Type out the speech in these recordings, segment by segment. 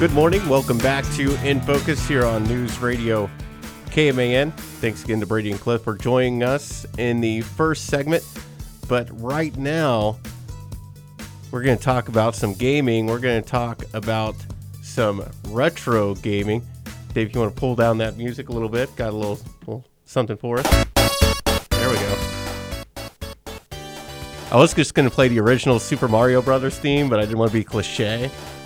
Good morning. Welcome back to In Focus here on News Radio KMAN. Thanks again to Brady and Cliff for joining us in the first segment. But right now, we're going to talk about some gaming. We're going to talk about some retro gaming. Dave, if you want to pull down that music a little bit, got a little something for us. There we go. I was just going to play the original Super Mario Brothers theme, but I didn't want to be cliche.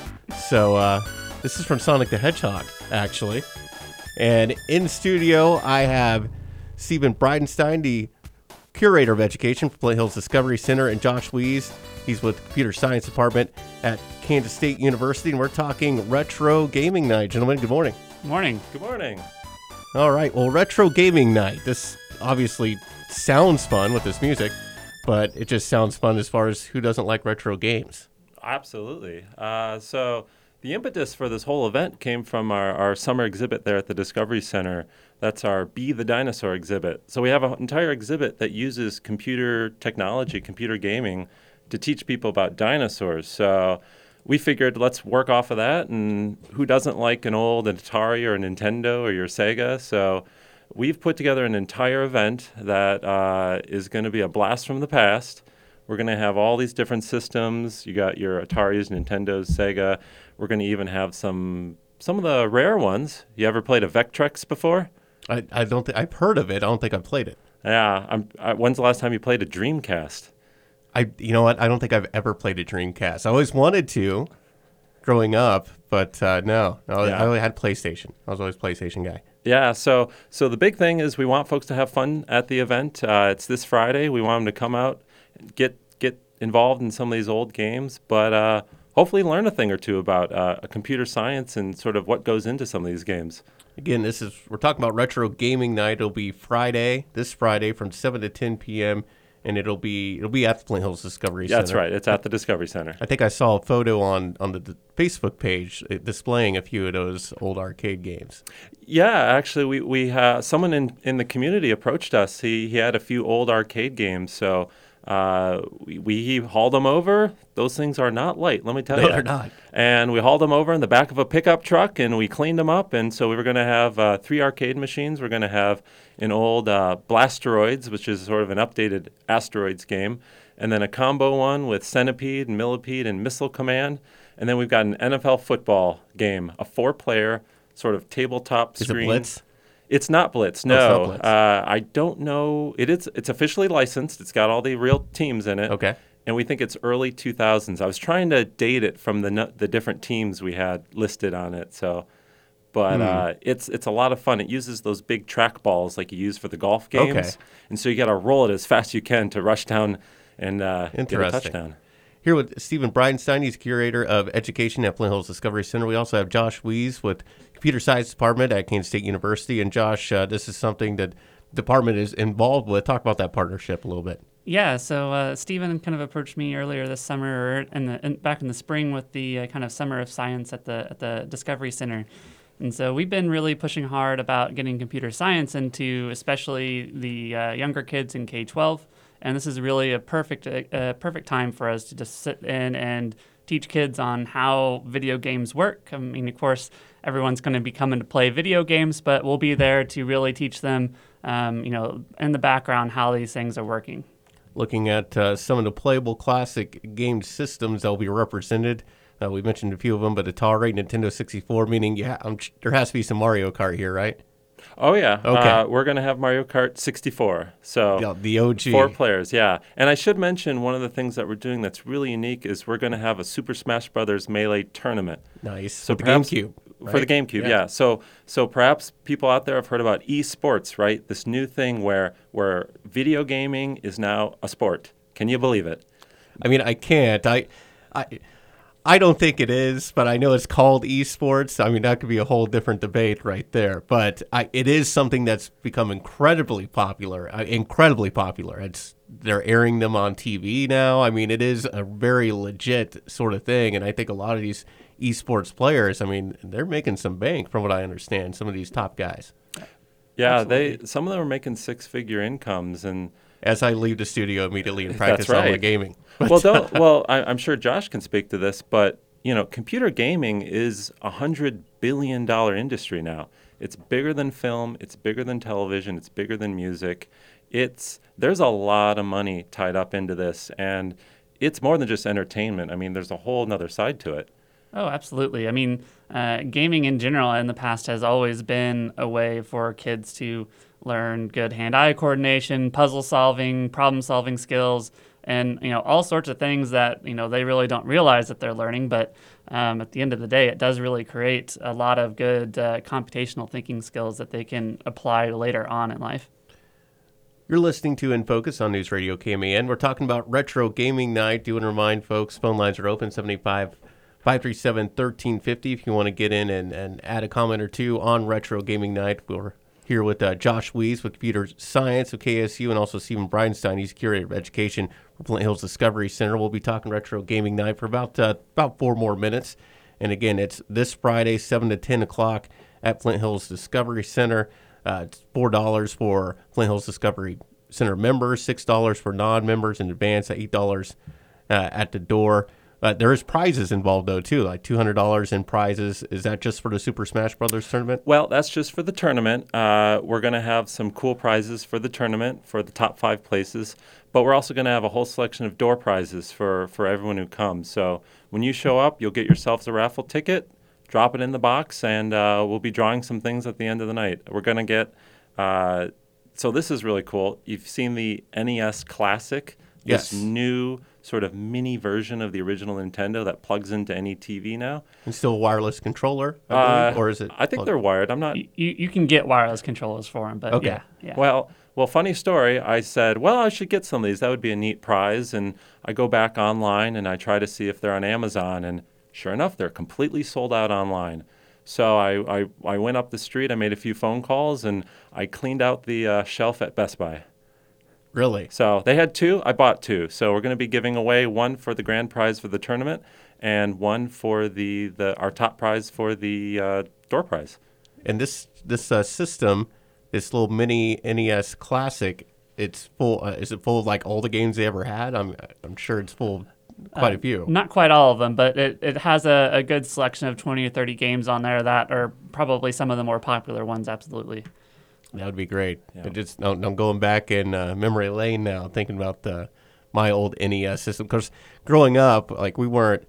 So this is from Sonic the Hedgehog, actually. And in studio, I have Stephen Bridenstine, the Curator of Education for Flint Hills Discovery Center, and Josh Wees. He's with the Computer Science Department at Kansas State University, and we're talking Retro Gaming Night. Gentlemen, good morning. Good morning. Good morning. All right, well, Retro Gaming Night. This obviously sounds fun with this music, but it just sounds fun as far as who doesn't like retro games. Absolutely. So the impetus for this whole event came from our summer exhibit there at the Discovery Center. That's our Be the Dinosaur exhibit. So we have an entire exhibit that uses computer technology, computer gaming, to teach people about dinosaurs. So we figured let's work off of that, and who doesn't like an old Atari or a Nintendo or your Sega? So we've put together an entire event that is going to be a blast from the past. We're going to have all these different systems. You got your Ataris, Nintendos, Sega. We're going to even have some of the rare ones. You ever played a Vectrex before? I don't think I've heard of it. I don't think I've played it. Yeah. When's the last time you played a Dreamcast? You know what? I don't think I've ever played a Dreamcast. I always wanted to growing up, but no. I only had PlayStation. I was always a PlayStation guy. Yeah, so the big thing is we want folks to have fun at the event. It's this Friday. We want them to come out, get involved in some of these old games, but hopefully learn a thing or two about computer science and sort of what goes into some of these games. Again, we're talking about Retro Gaming Night. It'll be this Friday from 7 to 10 p.m., and it'll be at the Flint Hills Discovery Center. That's right. It's at the Discovery Center. I think I saw a photo on the Facebook page displaying a few of those old arcade games. Yeah, actually, we someone in the community approached us. He had a few old arcade games, so we hauled them over. Those things are not light, let me tell you. No, they're not. And we hauled them over in the back of a pickup truck, and we cleaned them up. And so we were going to have 3 arcade machines. We're going to have an old Blasteroids, which is sort of an updated Asteroids game, and then a combo one with Centipede and Millipede and Missile Command. And then we've got an NFL football game, a 4-player sort of tabletop screen. Is it Blitz? It's not Blitz, no. It's not Blitz. I don't know. It's officially licensed. It's got all the real teams in it. Okay. And we think it's early 2000s. I was trying to date it from the different teams we had listed on it. But it's a lot of fun. It uses those big track balls like you use for the golf games. Okay. And so you got to roll it as fast as you can to rush down and get a touchdown. Here with Stephen Bridenstine, he's Curator of Education at Flint Hills Discovery Center. We also have Josh Wees with Computer Science Department at Kansas State University. And Josh, this is something that the department is involved with. Talk about that partnership a little bit. Yeah, so Stephen kind of approached me earlier this summer, back in the spring, with the kind of Summer of Science at the Discovery Center. And so we've been really pushing hard about getting computer science into especially the younger kids in K-12. And this is really a perfect time for us to just sit in and teach kids on how video games work. I mean, of course, everyone's going to be coming to play video games, but we'll be there to really teach them, in the background how these things are working. Looking at some of the playable classic game systems that will be represented. We mentioned a few of them, but Atari, Nintendo 64, meaning there has to be some Mario Kart here, right? Oh, yeah. Okay. We're going to have Mario Kart 64. So the OG. 4 players, yeah. And I should mention one of the things that we're doing that's really unique is we're going to have a Super Smash Brothers Melee tournament. Nice. So for the GameCube. Right? For the GameCube, yeah. So perhaps people out there have heard about esports, right? This new thing where video gaming is now a sport. Can you believe it? I mean, I can't. I don't think it is, but I know it's called esports. I mean, that could be a whole different debate right there. But it is something that's become incredibly popular. They're airing them on TV now. I mean, it is a very legit sort of thing. And I think a lot of these esports players, I mean, they're making some bank from what I understand, some of these top guys. Yeah, some of them are making 6-figure incomes. And as I leave the studio immediately and practice all the gaming. I'm sure Josh can speak to this, but computer gaming is $100 billion industry now. It's bigger than film. It's bigger than television. It's bigger than music. There's a lot of money tied up into this, and it's more than just entertainment. I mean, there's a whole nother side to it. Oh, absolutely. I mean, gaming in general in the past has always been a way for kids to learn good hand-eye coordination, puzzle solving, problem-solving skills, and all sorts of things that they really don't realize that they're learning. But at the end of the day, it does really create a lot of good computational thinking skills that they can apply later on in life. You're listening to In Focus on News Radio KMAN. We're talking about Retro Gaming Night. Do want to remind folks, phone lines are open, 785-537-1350 if you want to get in and add a comment or two on Retro Gaming Night. We're here with Josh Weiss with Computer Science of KSU, and also Stephen Bridenstine. He's Curator of Education for Flint Hills Discovery Center. We'll be talking Retro Gaming Night for about 4 more minutes. And again, it's this Friday, 7 to 10 o'clock at Flint Hills Discovery Center. It's $4 for Flint Hills Discovery Center members, $6 for non-members in advance, at $8 at the door. There is prizes involved, though, too, like $200 in prizes. Is that just for the Super Smash Brothers tournament? Well, that's just for the tournament. We're going to have some cool prizes for the tournament for the top 5 places, but we're also going to have a whole selection of door prizes for everyone who comes. So when you show up, you'll get yourselves a raffle ticket, drop it in the box, and we'll be drawing some things at the end of the night. We're going to get so this is really cool. You've seen the NES Classic, Yes. This new sort of mini version of the original Nintendo that plugs into any TV now. And still a wireless controller, I believe, or is it? I think they're wired. I'm not. You can get wireless controllers for them, but Okay. yeah. Well, funny story. I said, well, I should get some of these. That would be a neat prize. And I go back online and I try to see if they're on Amazon. And sure enough, they're completely sold out online. So I went up the street. I made a few phone calls and I cleaned out the shelf at Best Buy. Really? So they had 2. I bought 2. So we're going to be giving away one for the grand prize for the tournament and one for our top prize for the door prize. And this system, this little mini NES Classic, it's full. Is it full of like all the games they ever had? I'm sure it's full of quite a few. Not quite all of them, but it has a good selection of 20 or 30 games on there that are probably some of the more popular ones, absolutely. That would be great. Yeah. I'm going back in memory lane now, thinking about my old NES system. Because growing up, like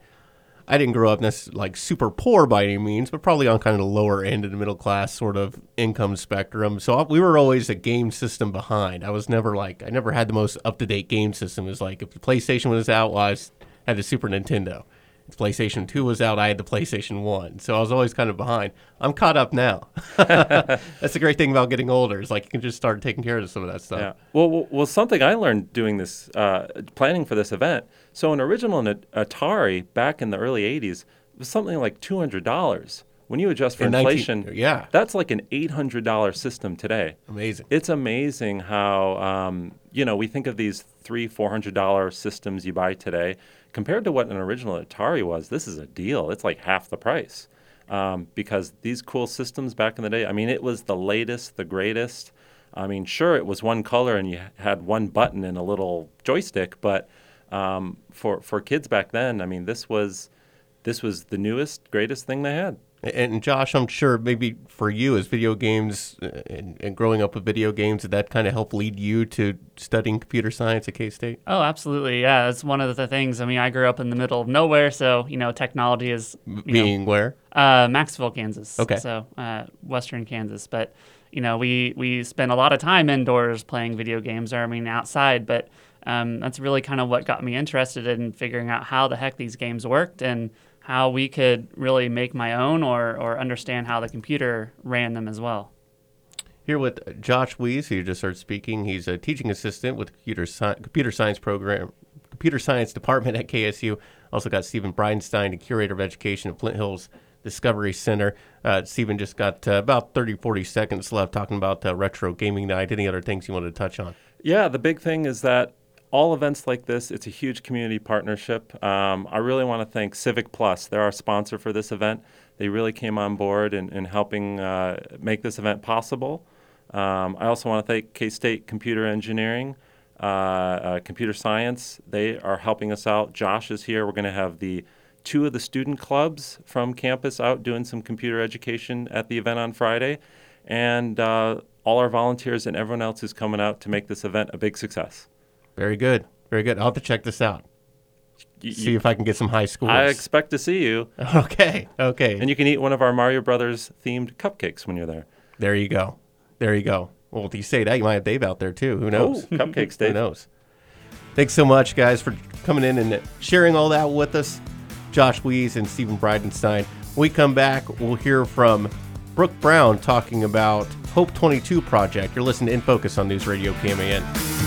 I didn't grow up like super poor by any means, but probably on kind of the lower end of the middle class sort of income spectrum. So we were always a game system behind. I never had the most up to date game system. It was like if the PlayStation was out, well, I had the Super Nintendo. If PlayStation 2 was out, I had the PlayStation 1. So I was always kind of behind. I'm caught up now. That's the great thing about getting older. Is like you can just start taking care of some of that stuff. Yeah. Well, something I learned doing this, planning for this event. So an original Atari back in the early 80s was something like $200. When you adjust for inflation, that's like an $800 system today. Amazing. It's amazing how, we think of these $300-$400 systems you buy today. Compared to what an original Atari was, this is a deal. It's like half the price because these cool systems back in the day, I mean, it was the latest, the greatest. I mean, sure, it was one color and you had one button and a little joystick, but for kids back then, I mean, this was the newest, greatest thing they had. And Josh, I'm sure maybe for you as video games and growing up with video games, did that kind of help lead you to studying computer science at K-State? Oh, absolutely. Yeah, it's one of the things. I mean, I grew up in the middle of nowhere, so, technology is... Being where? Maxville, Kansas. Okay. So, western Kansas. But, we spent a lot of time indoors playing video games, or, outside. But that's really kind of what got me interested in figuring out how the heck these games worked and how we could really make my own or understand how the computer ran them as well. Here with Josh Weiss, who just started speaking. He's a teaching assistant with the computer science department at KSU. Also got Stephen Bridenstine, the Curator of Education at Flint Hills Discovery Center. Stephen just got about 30, 40 seconds left talking about Retro Gaming Night. Any other things you wanted to touch on? Yeah, the big thing is that all events like this, it's a huge community partnership. I really want to thank Civic Plus. They're our sponsor for this event. They really came on board in helping make this event possible. I also want to thank K-State Computer Engineering, Computer Science. They are helping us out. Josh is here. We're going to have the 2 of the student clubs from campus out doing some computer education at the event on Friday. And all our volunteers and everyone else is coming out to make this event a big success. Very good. Very good. I'll have to check this out. See if I can get some high scores. I expect to see you. Okay. And you can eat one of our Mario Brothers themed cupcakes when you're there. There you go. Well, if you say that, you might have Dave out there too. Who knows? Oh, cupcakes, Dave. Who knows? Thanks so much, guys, for coming in and sharing all that with us. Josh Wees and Stephen Bridenstine. When we come back, we'll hear from Brooke Brown talking about Hope 22 project. You're listening to In Focus on News Radio KMAN.